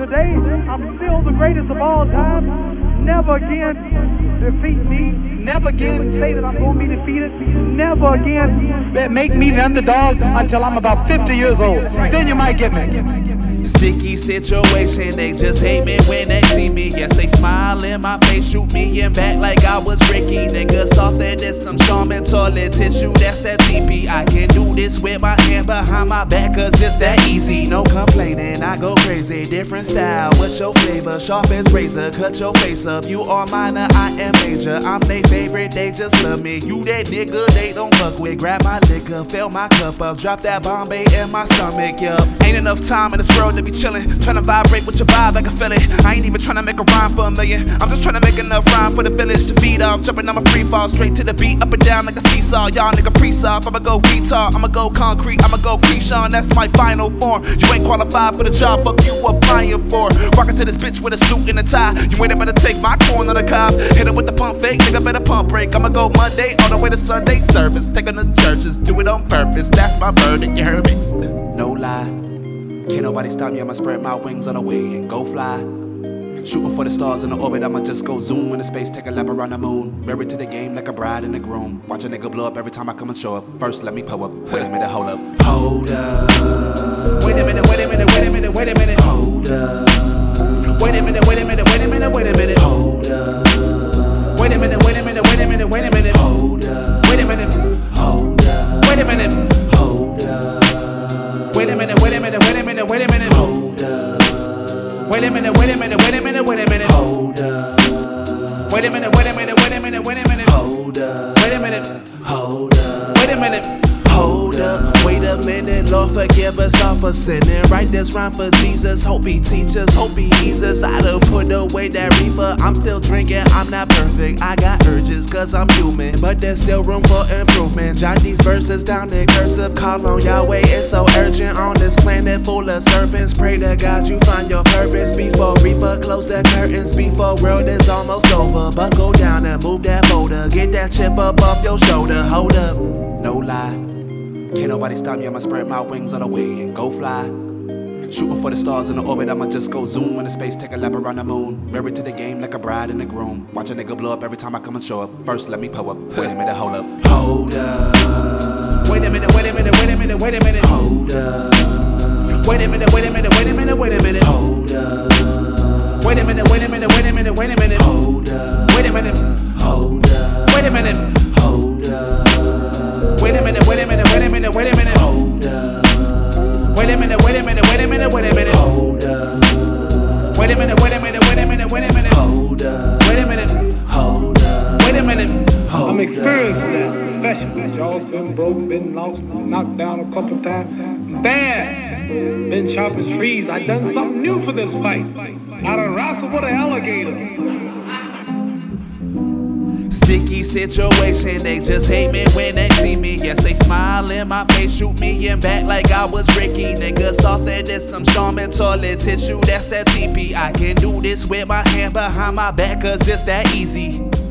today, I'm still the greatest of all time. Never again defeat me. Never again say that I'm going to be defeated. Never again make me the underdog until I'm about 50 years old. Then you might get me. Sticky situation, they just hate me when they see me. Yes, they smile in my face, shoot me in back like I was Ricky. Niggas softer than some Charmin toilet tissue, that's that TP. I can do this with my hand behind my back, cause it's that easy. No complaining, I go crazy, different style. What's your flavor? Sharp as razor, cut your face up. You are minor, I am major. I'm they favorite, they just love me. You that nigga they don't fuck with. Grab my liquor, fill my cup up, drop that Bombay in my stomach, yup. Ain't enough time in this world to be chillin', tryna vibrate with your vibe, I can feel it. I ain't even tryna make a rhyme for a million. I'm just tryna make enough rhyme for the village to feed off. Jumping on my free fall, straight to the beat, up and down like a seesaw. Y'all nigga pre-soft, I'ma go retard, I'ma go concrete, I'ma go Keyshawn, that's my final form. You ain't qualified for the job, fuck you applying for. Rockin' to this bitch with a suit and a tie. You ain't better take my corn on the cob. Hit it with the pump fake, nigga better pump break. I'ma go Monday all the way to Sunday service. Taking the churches, do it on purpose, that's my verdict, you heard me? No lie. Can't nobody stop me, I'ma spread my wings on the way and go fly. Shooting for the stars in the orbit, I'ma just go zoom into space, take a lap around the moon. Married to the game like a bride and a groom. Watch a nigga blow up every time I come and show up. First let me pull up, wait a minute, hold up. Hold up. Wait a minute, wait a minute, wait a minute, wait a minute. Hold up. Wait a minute, wait a minute, wait a minute, wait a minute. Hold up. Wait a minute, wait a minute, wait a minute, wait a minute. Hold up. Wait a minute. Hold up. Wait a minute. Hold up. Wait a minute, wait a minute, wait a minute, wait a minute. Hold up. Wait a minute, wait a minute, wait a minute, wait a minute. Hold up. Wait a minute, wait a minute, wait a minute, wait a minute. Hold up. Wait a minute. Hold up. Wait a minute. Hold up, wait a minute, Lord forgive us all for sinning. Write this rhyme for Jesus, hope he teaches, hope he eases. I done put away that reefer, I'm still drinking, I'm not perfect. I got urges cause I'm human, but there's still room for improvement. Jot these verses down in cursive, call on Yahweh, it's so urgent. On this planet full of serpents, pray to God you find your purpose. Before Reaper close the curtains, before world is almost over. Buckle down and move that boulder, get that chip up off your shoulder. Hold up, no lie. Can't nobody stop me, I'ma spread my wings on the way and go fly. Shooting for the stars in the orbit, I'ma just go zoom into space, take a lap around the moon. Married to the game like a bride and a groom. Watch a nigga blow up every time I come and show up. First let me pull up, wait a minute, hold up. Hold up. Wait a minute, wait a minute, wait a minute, wait a minute. Hold up. Wait a minute, wait a minute, wait a minute, wait a minute. Hold up. Wait a minute, wait a minute, wait a minute, wait a minute. Hold up. Wait a minute. Hold up. Wait a minute. Hold up. Wait a minute, wait a minute, wait a minute, wait a minute. Hold up. Wait a minute, wait a minute, wait a minute, wait a minute. Hold up. Wait a minute, wait a minute, wait a minute, wait a minute. Hold up. Wait a minute. Hold up. Wait a minute. I'm experienced in this profession. Y'all's been broke, been lost, knocked down a couple times. Bad. Been chopping trees. I done something new for this fight. I done wrestled with an alligator. Sticky situation, they just hate me when they see me. Yes, they smile in my face, shoot me in back like I was Ricky. Niggas softer than some Charmin toilet tissue, that's that TP. I can do this with my hand behind my back, cause it's that easy.